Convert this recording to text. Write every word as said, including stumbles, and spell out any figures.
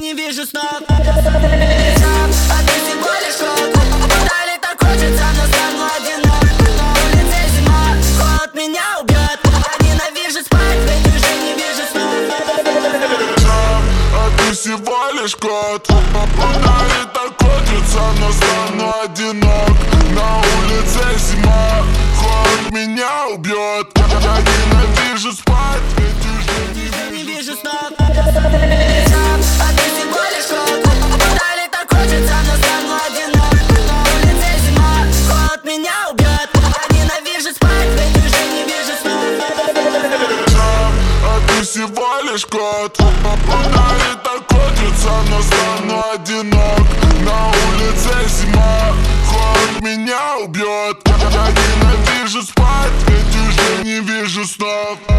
не вижу снов. А ты всего лишь кот. Вдали так хочется, но стану одинок. На улице зима, холод меня убьет. Я ненавижу спать, ведь уже не вижу снов. А ты всего лишь кот. Вдали так хочется, но стану одинок. На улице зима, холод меня убьет. Я ненавижу спать, ведь уже не вижу снов. А ты всего лишь кот. Вдали так хочется, но стану одинок. На улице зима, холод меня убьет. Я ненавижу спать, ведь уже не вижу снов. А ты всего лишь кот. Вдали так хочется, но стану одинок. На улице зима, холод меня убьет. Я ненавижу спать, ведь уже не вижу снов.